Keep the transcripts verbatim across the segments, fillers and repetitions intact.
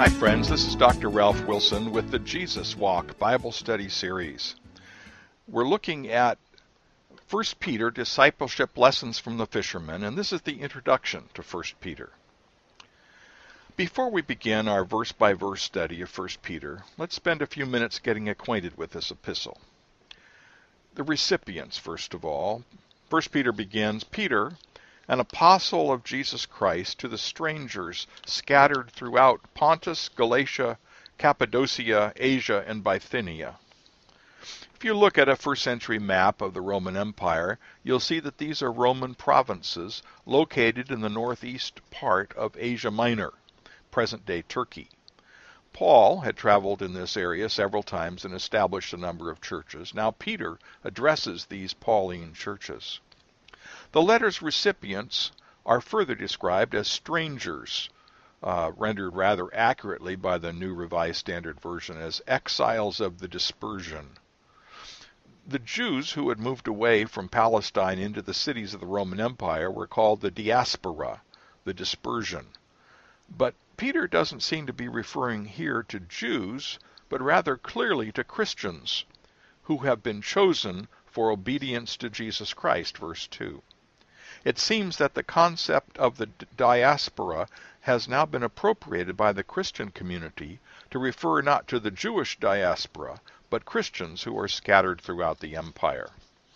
Hi friends, this is Doctor Ralph Wilson with the Jesus Walk Bible Study Series. We're looking at First Peter, Discipleship Lessons from the Fishermen, and this is the introduction to First Peter. Before we begin our verse-by-verse study of First Peter, let's spend a few minutes getting acquainted with this epistle. The recipients, first of all. First Peter begins, Peter, an apostle of Jesus Christ, to the strangers scattered throughout Pontus, Galatia, Cappadocia, Asia, and Bithynia. If you look at a first century map of the Roman Empire, you'll see that these are Roman provinces located in the northeast part of Asia Minor, present-day Turkey. Paul had traveled in this area several times and established a number of churches. Now Peter addresses these Pauline churches. The letter's recipients are further described as strangers, uh, rendered rather accurately by the New Revised Standard Version as exiles of the dispersion. The Jews who had moved away from Palestine into the cities of the Roman Empire were called the diaspora, the dispersion. But Peter doesn't seem to be referring here to Jews, but rather clearly to Christians who have been chosen for obedience to Jesus Christ, verse two. It seems that the concept of the diaspora has now been appropriated by the Christian community to refer not to the Jewish diaspora, but Christians who are scattered throughout the empire.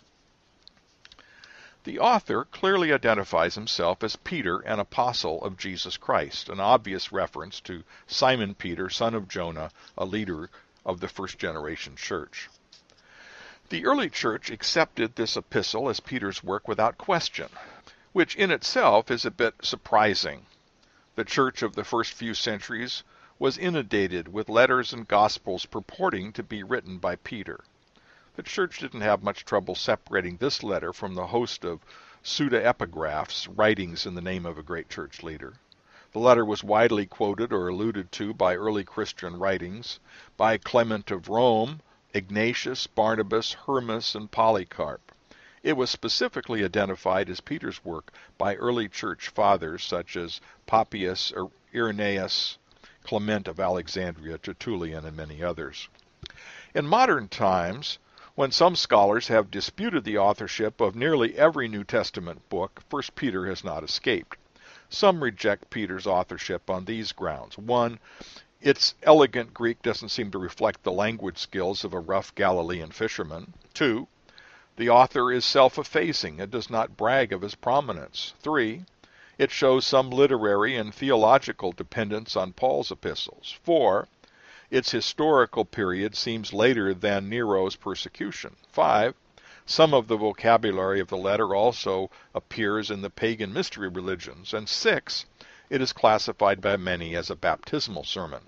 The author clearly identifies himself as Peter, an apostle of Jesus Christ, an obvious reference to Simon Peter, son of Jonah, a leader of the first generation church. The early church accepted this epistle as Peter's work without question, which in itself is a bit surprising. The church of the first few centuries was inundated with letters and gospels purporting to be written by Peter. The church didn't have much trouble separating this letter from the host of pseudepigraphs, writings in the name of a great church leader. The letter was widely quoted or alluded to by early Christian writings, by Clement of Rome, Ignatius, Barnabas, Hermas, and Polycarp. It was specifically identified as Peter's work by early church fathers such as Papias, Irenaeus, Clement of Alexandria, Tertullian, and many others. In modern times, when some scholars have disputed the authorship of nearly every New Testament book, First Peter has not escaped. Some reject Peter's authorship on these grounds. One, its elegant Greek doesn't seem to reflect the language skills of a rough Galilean fisherman. Two, the author is self-effacing and does not brag of his prominence. Three, it shows some literary and theological dependence on Paul's epistles. Four, its historical period seems later than Nero's persecution. Five, some of the vocabulary of the letter also appears in the pagan mystery religions. And six, it is classified by many as a baptismal sermon.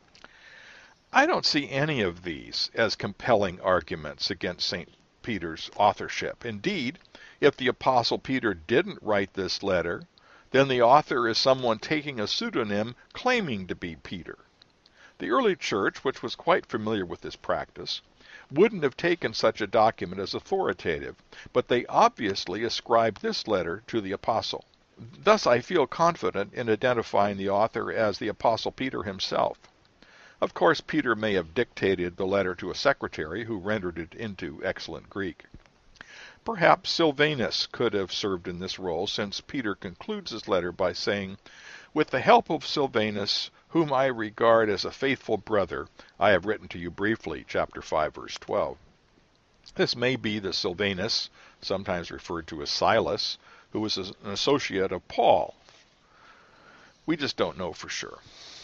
I don't see any of these as compelling arguments against Saint Peter's authorship. Indeed, if the Apostle Peter didn't write this letter, then the author is someone taking a pseudonym claiming to be Peter. The early church, which was quite familiar with this practice, wouldn't have taken such a document as authoritative, but they obviously ascribed this letter to the apostle. Thus I feel confident in identifying the author as the Apostle Peter himself. Of course, Peter may have dictated the letter to a secretary who rendered it into excellent Greek. Perhaps Silvanus could have served in this role, since Peter concludes his letter by saying, "With the help of Silvanus, whom I regard as a faithful brother, I have written to you briefly," chapter five, verse twelve. This may be the Silvanus, sometimes referred to as Silas, who was an associate of Paul. We just don't know for sure.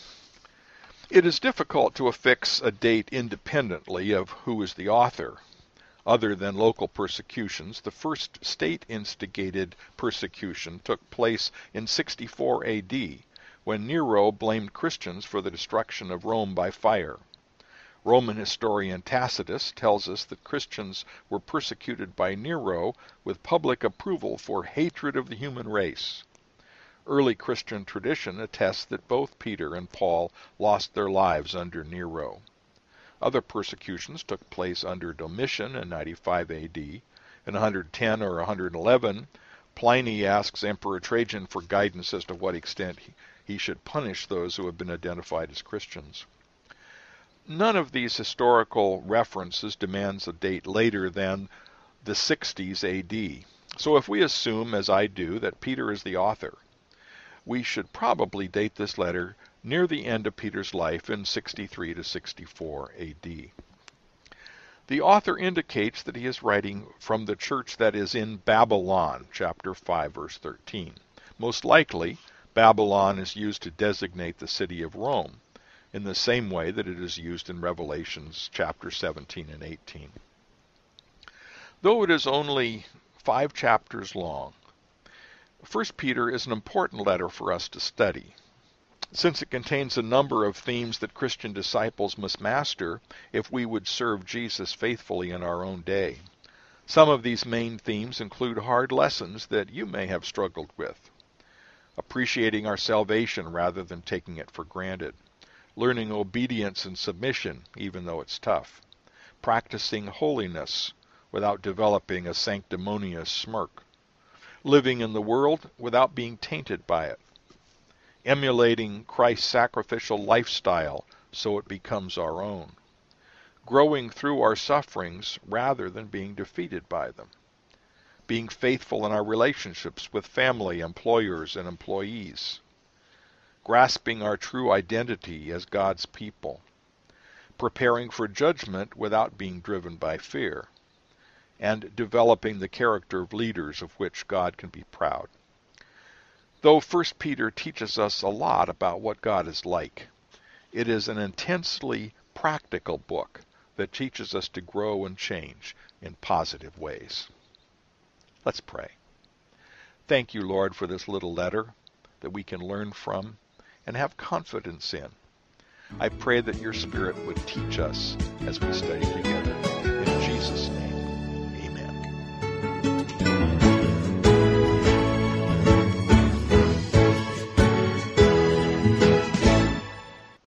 It is difficult to affix a date independently of who is the author. Other than local persecutions, the first state-instigated persecution took place in sixty-four A D, when Nero blamed Christians for the destruction of Rome by fire. Roman historian Tacitus tells us that Christians were persecuted by Nero with public approval for hatred of the human race. Early Christian tradition attests that both Peter and Paul lost their lives under Nero. Other persecutions took place under Domitian in ninety-five A D. In one hundred ten or one hundred eleven, Pliny asks Emperor Trajan for guidance as to what extent he should punish those who have been identified as Christians. None of these historical references demands a date later than the sixties A D. So if we assume, as I do, that Peter is the author, we should probably date this letter near the end of Peter's life in sixty-three to sixty-four A D. The author indicates that he is writing from the church that is in Babylon, chapter five, verse thirteen. Most likely, Babylon is used to designate the city of Rome, in the same way that it is used in Revelations chapter seventeen and eighteen. Though it is only five chapters long, First Peter is an important letter for us to study, since it contains a number of themes that Christian disciples must master if we would serve Jesus faithfully in our own day. Some of these main themes include hard lessons that you may have struggled with: appreciating our salvation rather than taking it for granted, learning obedience and submission even though it's tough, practicing holiness without developing a sanctimonious smirk, living in the world without being tainted by it, emulating Christ's sacrificial lifestyle so it becomes our own, growing through our sufferings rather than being defeated by them, being faithful in our relationships with family, employers, and employees, grasping our true identity as God's people, preparing for judgment without being driven by fear, and developing the character of leaders of which God can be proud. Though First Peter teaches us a lot about what God is like, it is an intensely practical book that teaches us to grow and change in positive ways. Let's pray. Thank you, Lord, for this little letter that we can learn from and have confidence in. I pray that your Spirit would teach us as we study together.